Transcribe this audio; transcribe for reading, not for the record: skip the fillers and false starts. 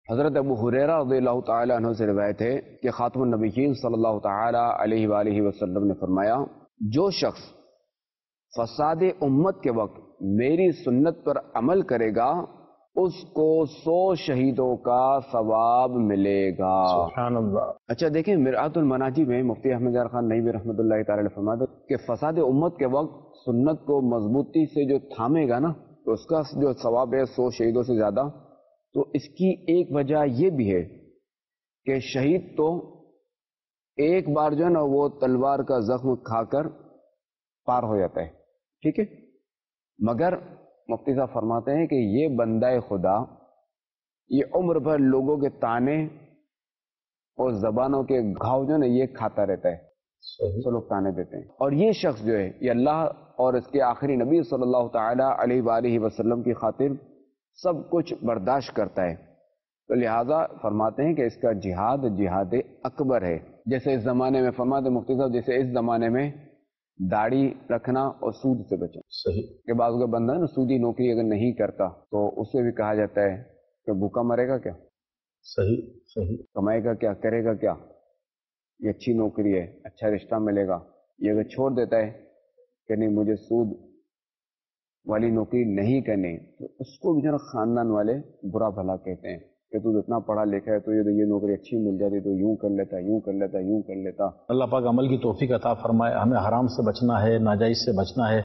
حضرت ابو ہریرہ رضی اللہ تعالی عنہ سے روایت ہے کہ خاتم النبیین صلی اللہ تعالی علیہ وآلہ وسلم نے فرمایا، جو شخص فساد امت کے وقت میری سنت پر عمل کرے گا اس کو 100 شہیدوں کا ثواب ملے گا۔ سبحان اللہ۔ اچھا دیکھیں، مرآت المناجی میں مفتی احمد یار خان نئی رحمۃ اللہ تعالی علیہ فرماتے کہ فساد امت کے وقت سنت کو مضبوطی سے جو تھامے گا نا تو اس کا جو ثواب ہے 100 شہیدوں سے زیادہ۔ تو اس کی ایک وجہ یہ بھی ہے کہ شہید تو ایک بار جو ہے نا وہ تلوار کا زخم کھا کر پار ہو جاتا ہے، ٹھیک ہے، مگر مفتی صاحب فرماتے ہیں کہ یہ بندہ خدا یہ عمر بھر لوگوں کے تانے اور زبانوں کے گھاؤ جو ہے نا یہ کھاتا رہتا ہے، تو لوگ تانے دیتے ہیں، اور یہ شخص جو ہے یہ اللہ اور اس کے آخری نبی صلی اللہ تعالی علیہ وآلہ وسلم کی خاطر سب کچھ برداشت کرتا ہے، تو لہٰذا فرماتے ہیں کہ اس کا جہاد اکبر ہے۔ جیسے اس زمانے میں فرماتے مفتی صاحب، جیسے اس زمانے میں داڑھی رکھنا اور سود سے بچنا، صحیح کہ بعض کا بندہ ہے نا سودی نوکری اگر نہیں کرتا تو اسے بھی کہا جاتا ہے کہ بھوکا مرے گا کیا، صحیح صحیح، کمائے گا کیا، کرے گا کیا، یہ اچھی نوکری ہے، اچھا رشتہ ملے گا، یہ اگر چھوڑ دیتا ہے کہ نہیں مجھے سود والی نوکری نہیں کرنی تو اس کو بھی جو خاندان والے برا بھلا کہتے ہیں کہ تو اتنا پڑھا لکھا ہے تو یہ نوکری اچھی مل جاتی تو یوں کر لیتا یوں کر لیتا یوں کر لیتا۔ اللہ پاک عمل کی توفیق عطا فرمائے، ہمیں حرام سے بچنا ہے، ناجائز سے بچنا ہے۔